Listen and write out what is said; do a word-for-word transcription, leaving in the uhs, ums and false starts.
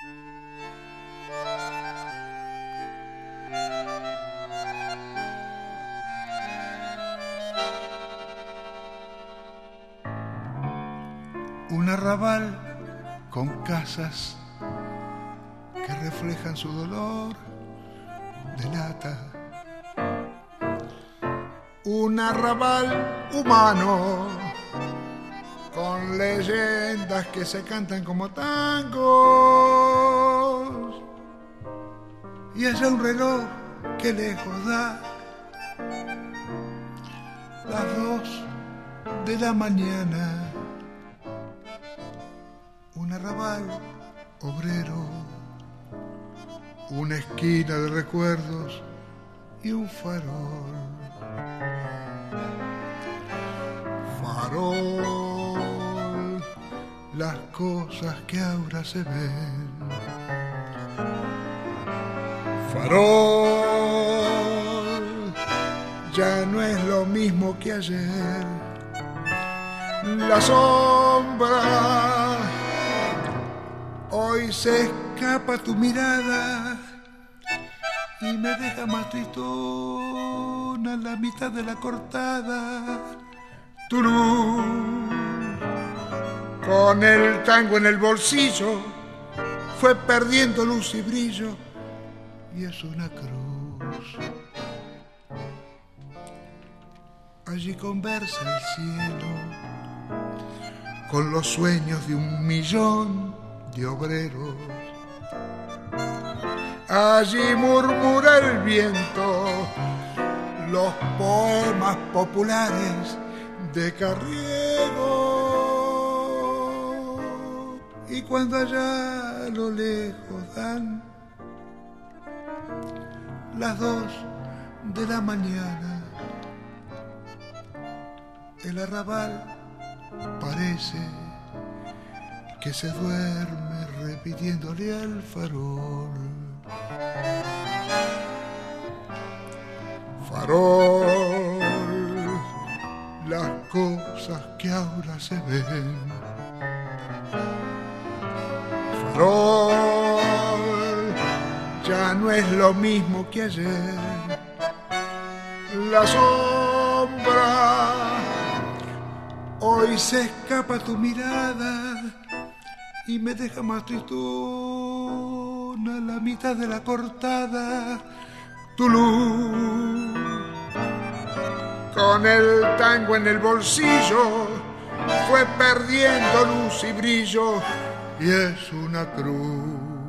Un arrabal con casas que reflejan su dolor de lata. Un arrabal humano con leyendas que se cantan como tangos. Y allá un reloj que lejos da las dos de la mañana. Un arrabal obrero, una esquina de recuerdos y un farol. Farol, las cosas que ahora se ven. Farol, ya no es lo mismo que ayer. La sombra hoy se escapa tu mirada y me deja más tristona la mitad de la cortada. Tu luz, con el tango en el bolsillo, fue perdiendo luz y brillo y es una cruz. Allí conversa el cielo con los sueños de un millón de obreros. Allí murmura el viento los poemas populares de Carriego. Y cuando allá a lo lejos dan las dos de la mañana, el arrabal parece que se duerme repitiéndole al farol. Farol, las cosas que ahora se ven. Farol, ya no es lo mismo que ayer. La sombra hoy se escapa tu mirada y me deja más tristona la mitad de la cortada. Tu luz, con el tango en el bolsillo, fue perdiendo luz y brillo y es una cruz.